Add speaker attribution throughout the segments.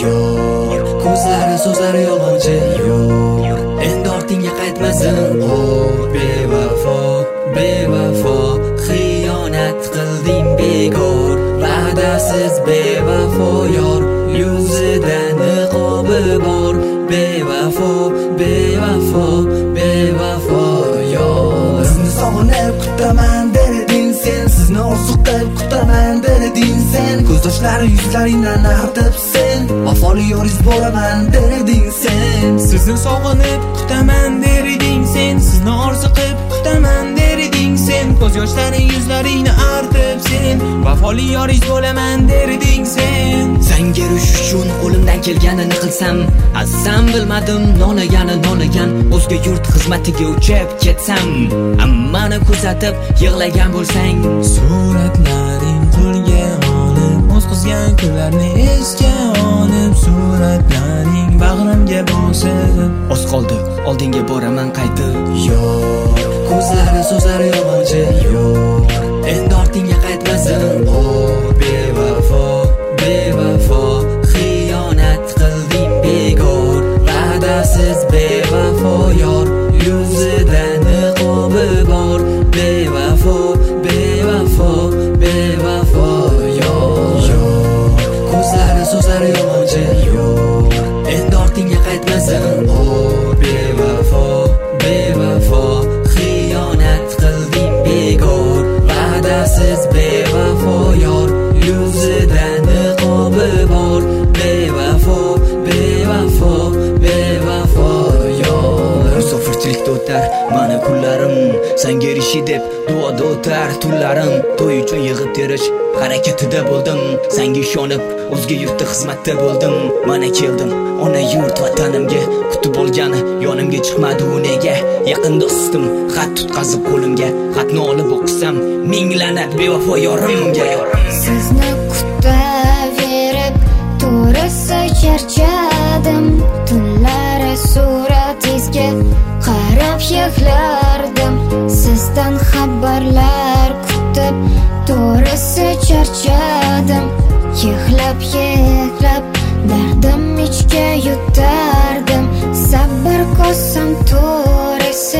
Speaker 1: yo'q, ko'zlari so'zlar yolg'onchi yo'q, endi ortingga qaytmasin. Bevafo, bevafo, xiyonat qilding bekor, va'dasiz bevafo yor, yuzida niqobi bor. Bevafo, bevafo, bevafo yor. Sizni sog'inib kutaman derding sen, sizni orzu qilib kutaman derding sen, ko'z yoshlari yuzlaringdan artib sen, vafoli yoringiz bo'laman derding sen.
Speaker 2: Sizni sog'inib kutaman derding sen, sizni orzu qilib kutaman derding sen, ko'z yoshlari yuzlaringni artib sen, vafoli yoringiz bo'laman derding sen.
Speaker 1: Senga erishish uchun qo'limdan kelganini qilsam, azam bilmadim nolagan, o'zga yurt xizmatiga uchib ketsam, hammani kuzatib yig'lagan bo'lsang,
Speaker 2: suratlaring qo'lga olib, o'z qizgan kunlarni esga olib, suratlaring bag'rimga bosib,
Speaker 1: oz qoldi oldinga boraman qaytib. Yo'q, ko'zlari so'zlar yolg'onchi yo'q, endi ortingga qaytmasin. Bevafo, bevafo, xiyonat qilding bekor, va'dasiz bevafo yor, yuzida niqobi bor. Bevafo, bevafo, bevafo yor. Yo'q, ko'zlari so'zlar yolg'onchi yo'q, endi ortingga qaytmasin. Bevafo, bevafo, xiyonat qilding bekor, va'dasiz bevafo yor, yuzida niqobi bor. Bevafo, bevafo, bevafo yor. Musofirchilikda o'tar mana kunlarim, senga erishi deb duoda o'tar tunlarim, to'y uchun yig'ib terish harakatida bo'ldim, senga ishonib o'zga yurtda xizmatda bo'ldim. Mana keldim ona yurt vatanimga, kutib olgani yonimga chiqmadi u nega? Yaqin do'stim xat tutqazib qo'limga, xatni olib o'qisam minglanat bevafo yorimga.
Speaker 3: Sizni kutaverib to'g'risi charchadim, tunlari suratingizga qarab yig'lardim, sizdan xabarlar kutib to'g'risi charchadim, yig'lab dardim ichga yutardim, sabr kosam to'g'risi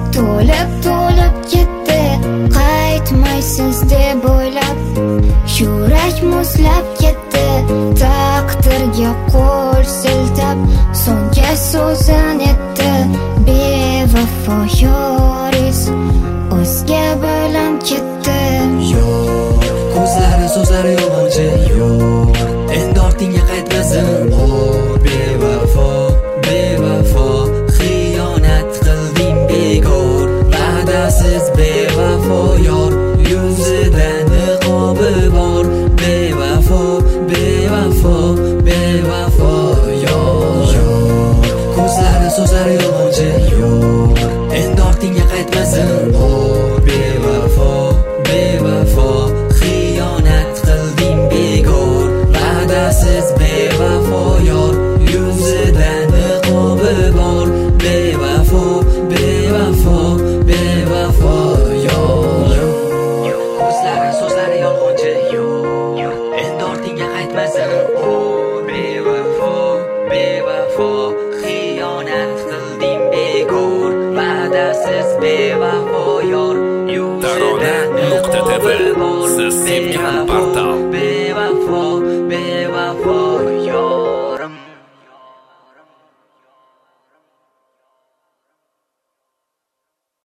Speaker 3: to'lib ketdi, qaytmaysiz deb o'ylab yurak muzlab ketdi, taqdirga qo'l siltab so'nggi so'zini aytdi, bevafo yoringiz o'zga bilan ketdi.
Speaker 1: Yo'q, ko'zlari so'zlar yolg'onchi yo'q, endi ortingga qaytmasin. Bevafo, bevafo, xiyonat qilding bekor, va'dasiz bevafo yor, yuzida niqobi bor. Bevafo, bevafo, bevafo yor. Yo'q, ko'zlari so'zlar yolg'onchi yo'q, endi ortingga qaytmasin. Bevafo, bevafo, xiyonat qilding bekor, va'dasiz bevafo yor, yuzida niqobi bor. Bevafo, bevafo, bevafo yor. Ko'zlari so'zlari yolg'onchi yo'q, endi ortingga qaytmasin. Bevafo, bevafo, xiyonat qilding bekor, va'dasiz bevafo yor, yuzida niqobi bor.
Speaker 4: Siz sevgan portal.
Speaker 1: Bevafo.